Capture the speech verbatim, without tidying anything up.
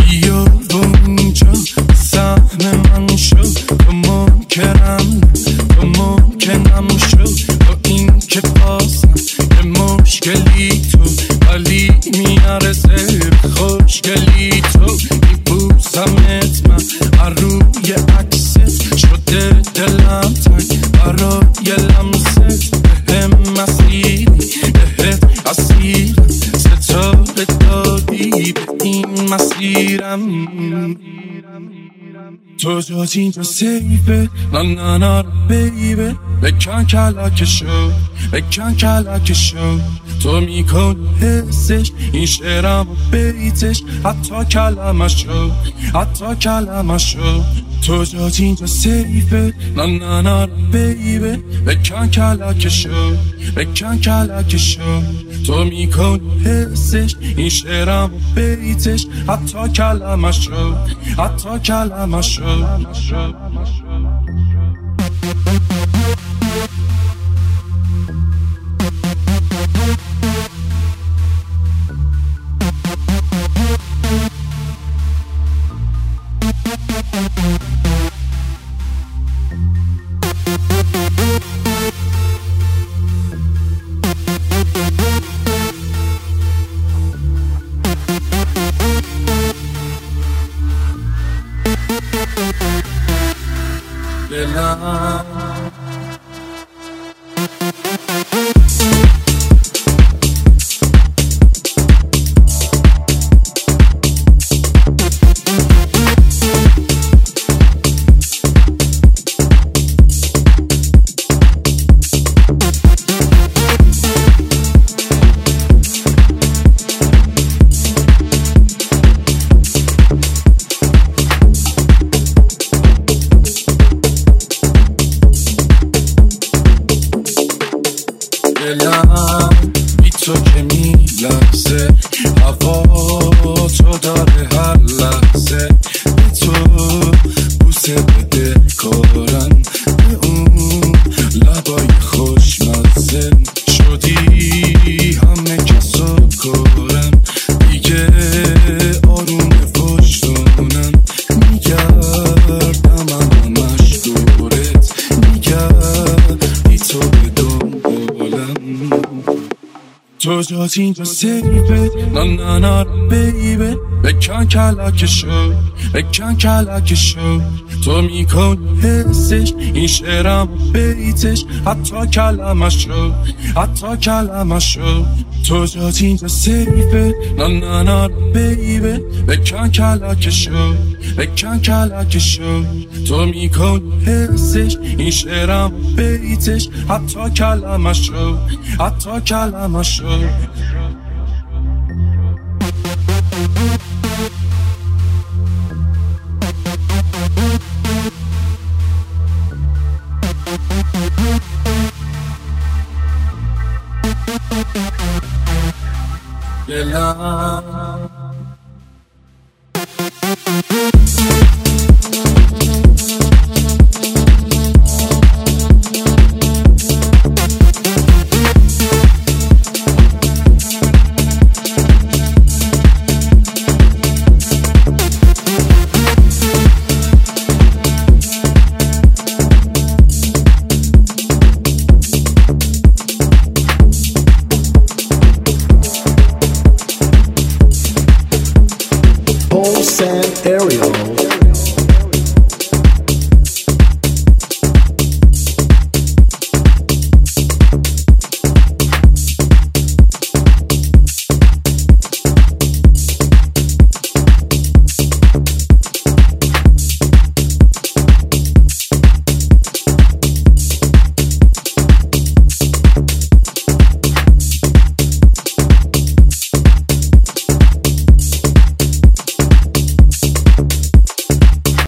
بیا و اینجا سهم من شو، تو منکرم تو ممکنم شو، با این که بازم یه مشکلی تو ولی میارزه خوشگلی تو، میبوسمت من روی عکست، شده دلم تنگ برای لمست، بهم مسیری بهت اسیرم، ستاره دادی به این مسیرم. تو جات اینجا سیفه، نه نه نه بیبه، بکن کلکشو بکن کلکشو، تو میکن حسش این شعرم و بیتش، حتی کلمشو حتی کلمشو. تو جات اینجا سیفه، نه نه نه بیبه، بکن کلکشو بکن کلکشو، تو میکن حسش این شعرم و بیتش، حتی کلمشو حتی کلمشو. دلم دلم بی تو که میلرزه، هوا تو داره هر لحظه، به تو بوسه بده کارم، به اون لبای خوشمزه، شدی همه کسو کارم، دیگه آروم پشتونم، میگردم اما مشکورت، میگردی تو به دنبالم. تو جات اینجا سیفه، نه نه نه بیبه، بکن کلکشو بکن کلکشو، تو میکن حسش این شعرم و بیتش، حتی کلمشو حتی کلمشو. تو جات اینجا سیفه، نه نه نه بیبه، بکن کلکشو بکن کلکشو، تو میکن حسش این شعرم و بیتش، حتی کلمشو حتی کلمشو. دلم